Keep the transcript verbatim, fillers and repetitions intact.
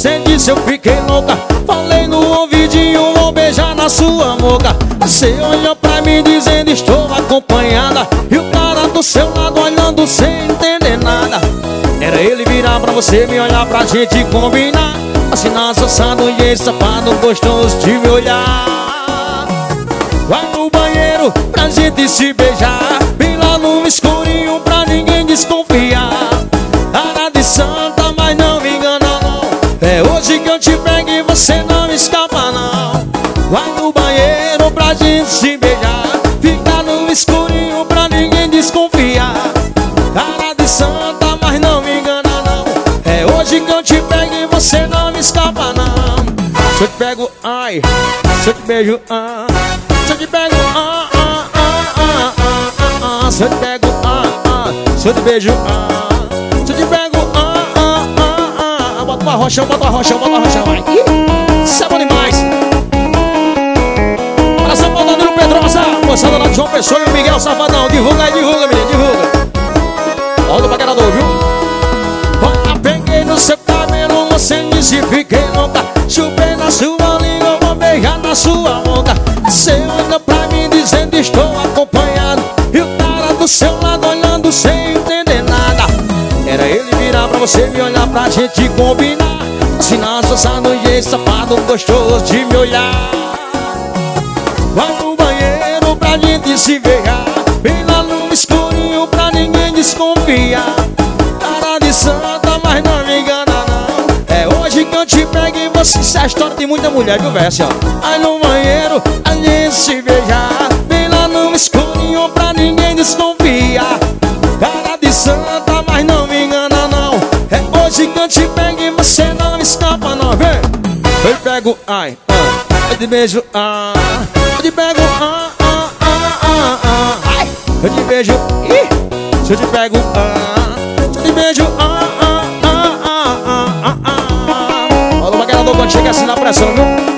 você disse eu fiquei louca. Falei no ouvidinho, vou beijar na sua boca. Você olhou pra mim dizendo estou acompanhada, e o cara do seu lado olhando sem entender nada. Era ele virar pra você, me olhar pra gente combinar. Assinar seu sanduíche, safado gostoso de me olhar. Vai no banheiro pra gente se beijar, bem lá no escurinho pra ninguém desconfiar. Cara de santa, mas não me engana não. É hoje que eu te pego e você não escapa não. Vai no banheiro pra gente se beijar, fica no escurinho pra ninguém desconfiar. Cara de santa, mas não me engana não. É hoje que eu te pego e você não me escapa não. Se eu te pego, ai, se eu te beijo, ah. Se eu te pego, ah, ah, ah, ah, ah, ah, ah. Se eu te pego, ah, ah. Se eu te beijo, ah. Se eu te pego, ah, ah, ah, ah. Bota uma rocha, bota uma rocha, bota uma rocha, vai. Isso é bom demais. Para São Paulo, Danilo Pedrosa, moçada lá de João Pessoa e o Miguel Safadão. Divulga aí, divulga, menino, divulga. Olha o paquerador, viu? Olha, peguei no seu cabelo, você disse fiquei louca. Chupei na sua língua, vou beijar na sua boca. Você olha pra mim dizendo estou acompanhado, e o cara do seu lado olhando sem entender nada. Era ele virar pra você, me olhar pra gente combinar. Assinar seu sanduíche, safado gostoso de me olhar. Vai no banheiro pra gente se beijar, bem lá no escurinho pra ninguém desconfiar. Cara de santa, mas não me engana não. É hoje que eu te pego e você... Isso é a história de muita mulher, viu, verso, ó. Aí no banheiro a gente se beijar, bem lá no escurinho pra ninguém desconfiar. Cara de santa, mas não me engana não. É hoje que eu te pego e você não escapa não, vem. Eu te pego, ai, ah. Eu te beijo, ah. Eu te pego, ah, ah, ah, ah, ah. Ai. Eu te beijo, ih. Se eu te pego, ah. Se eu te beijo, ah, ah, ah, ah, ah, ah, ah. Olha o maquiador quando chega assim na pressão, viu?